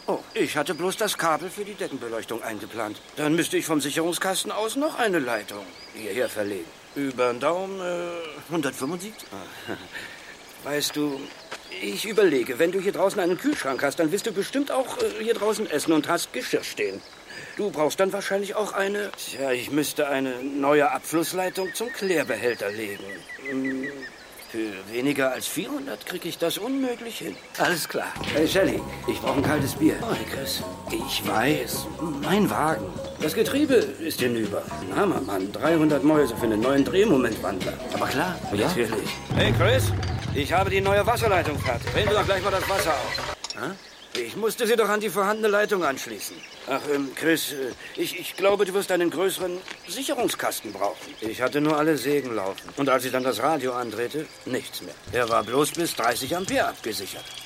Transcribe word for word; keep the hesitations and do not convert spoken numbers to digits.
Oh, ich hatte bloß das Kabel für die Deckenbeleuchtung eingeplant. Dann müsste ich vom Sicherungskasten aus noch eine Leitung hierher verlegen. Über den Daumen äh, hundertfünfundsiebzig. Weißt du, ich überlege, wenn du hier draußen einen Kühlschrank hast, dann willst du bestimmt auch äh, hier draußen essen und hast Geschirr stehen. Du brauchst dann wahrscheinlich auch eine... Tja, ich müsste eine neue Abflussleitung zum Klärbehälter legen. Hm, für weniger als vierhundert kriege ich das unmöglich hin. Alles klar. Hey, Shelly, ich brauche ein kaltes Bier. Oh, Chris, ich weiß. Mein Wagen. Das Getriebe ist hinüber. Na, Mann, dreihundert Mäuse für einen neuen Drehmomentwandler. Aber klar, ja? Natürlich. Hey, Chris, ich habe die neue Wasserleitung fertig. Drehen wir doch gleich mal das Wasser auf. Hä? Ich musste sie doch an die vorhandene Leitung anschließen. Ach, ähm, Chris, äh, ich, ich glaube, du wirst einen größeren Sicherungskasten brauchen. Ich hatte nur alle Sägen laufen. Und als ich dann das Radio andrehte, nichts mehr. Er war bloß bis dreißig Ampere abgesichert.